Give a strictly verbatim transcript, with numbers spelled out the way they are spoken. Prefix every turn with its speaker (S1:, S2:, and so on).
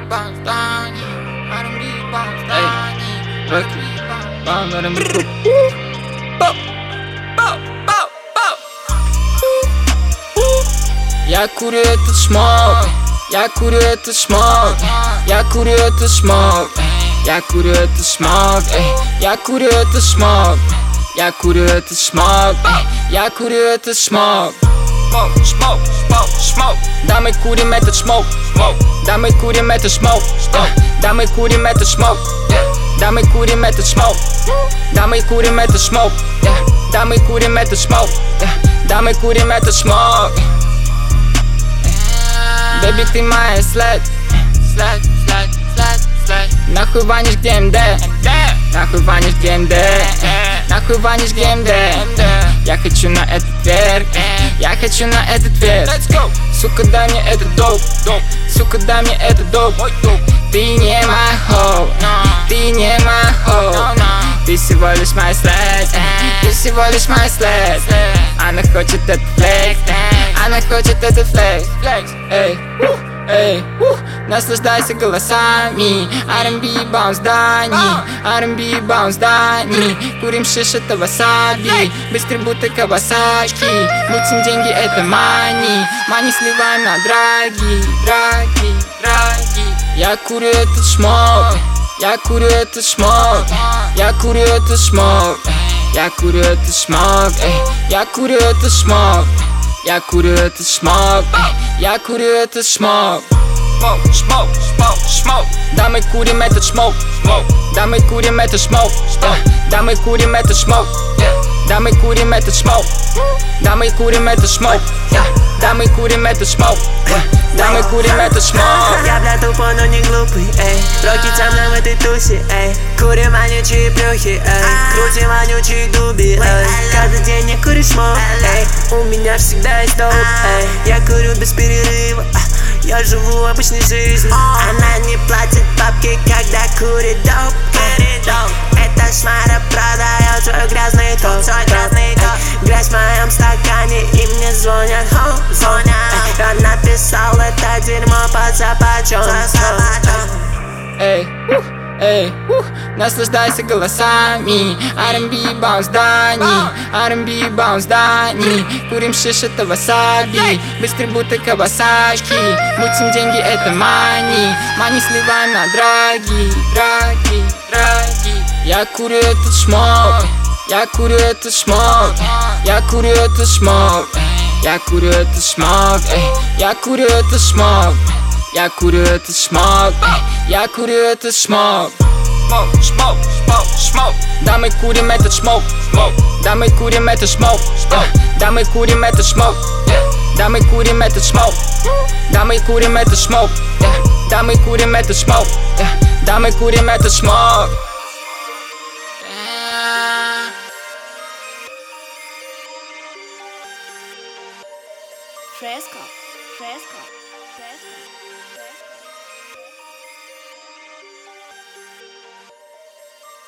S1: bounce down, R and B bounce down, bounce R and B. Я курю этот смог, я курю этот смог, я курю этот смог, я курю этот смог, я курю этот смог, я курю этот смог, я курю этот смог. Smoke, smoke, smoke, smoke. Да мы курим этот смог, да мы курим этот смог, да мы курим этот смог, да мы курим этот смог, да мы курим этот смог, да мы курим этот смог, да мы курим этот смог. Бэби, ты моя слэд, слэд, слэд, слэд, слэд. Нахуй ванишь, где МД, нахуй ванишь, где МД, нахуй ванишь, где МД. Я хочу на этот верх, я хочу на этот верх. Сука, дай мне этот доп, сука, дай мне этот доп. Ты не my hoe, ты не my hoe. Ты всего лишь мой слэд, ты всего лишь мой слэд. Она хочет этот флекс, она хочет этот флекс. Эй, эй, наслаждайся голосами. ар энд би bounce Дани, ар энд би bounce Дани. Курим шиш, это васаби, быстрый будто Кавасаки. Мутим деньги, это мани, мани сливаем на драги, драги, драги. Я курю этот смог, я курю этот смог, я курю этот смог, я курю этот смог, я курю этот смог, я курю этот смог, я курю этот смог. Smoke, smoke, smoke, smoke. Да мы курим этот смог, да мы курим этот смог, да мы курим этот смог, да мы курим этот смог, да мы курим этот смог, да мы курим этот смог, да мы курим этот смог.
S2: Я, бля, тупой, но не глупый, эй. Роки там в этой тусе, эй. Курим вонючие плюхи, эй. Крутим вонючие дуби, эй. Каждый день я курю смог, эй. У меня всегда есть доп, эй. Я курю без перерыва, я живу обычной жизнью. Она не платит бабки, когда курит доп, доп. Эта шмара продает свой грязный топ, грязь в моем стакане, и мне звонят, хоу, звонят. Я написал это дерьмо под запачом.
S1: Эй, эй, наслаждайся голосами. ар энд би bounce Дани, ар энд би bounce Дани. Курим шиш, это васаби, быстрый будто Кавасаки. Мутим деньги, это мани, мани сливаем на драги, драги, драги. Я курю этот смог, я курю этот смог, я курю этот смог, я курю этот смог, я курю этот смог, я курю этот смог, я курю этот смог. Smoke, smoke, smoke, smoke. Да мы курим этот смог, да мы курим этот смог, да мы курим этот смог, да мы курим этот смог, да мы курим этот смог, да мы курим этот смог, да мы курим этот смог.
S3: Fresco, fresco, fresco.